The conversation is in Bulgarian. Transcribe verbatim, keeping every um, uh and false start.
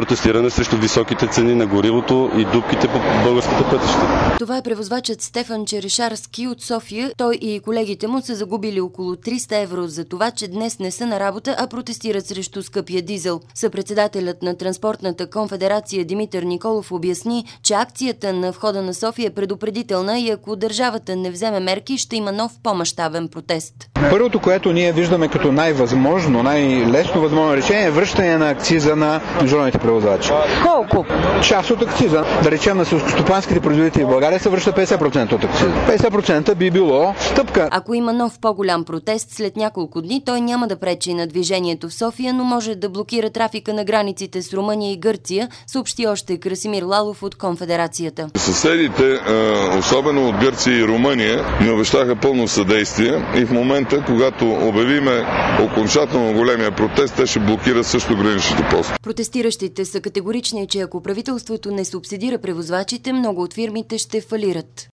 Протестиране срещу високите цени на горивото и дупките по българските пътища. Това е превозвачът Стефан Черешарски от София. Той и колегите му са загубили около триста евро за това, че днес не са на работа, а протестират срещу скъпия дизел. Съпредседателят на Транспортната конфедерация Димитър Николов обясни, че акцията на входа на София е предупредителна и ако държавата не вземе мерки, ще има нов по-мащабен протест. Първото, което ние виждаме като най-възможно, най-лесно възможно решение е връщане на акциза на международните превозвачи. Колко? Част от акциза. Да речем на селскостопанските производители в България се връща петдесет процента от акциза. петдесет процента би било стъпка. Ако има нов по-голям протест след няколко дни, той няма да пречи на движението в София, но може да блокира трафика на границите с Румъния и Гърция, съобщи още Красимир Лалов от Конфедерацията. Съседите, особено от Гърция и Румъния, ни обещаха пълно съдействие и в момента, когато обявиме окончателно големия протест, те ще блокират също граничните постове. Протестиращите са категорични, че ако правителството не субсидира превозвачите, много от фирмите ще фалират.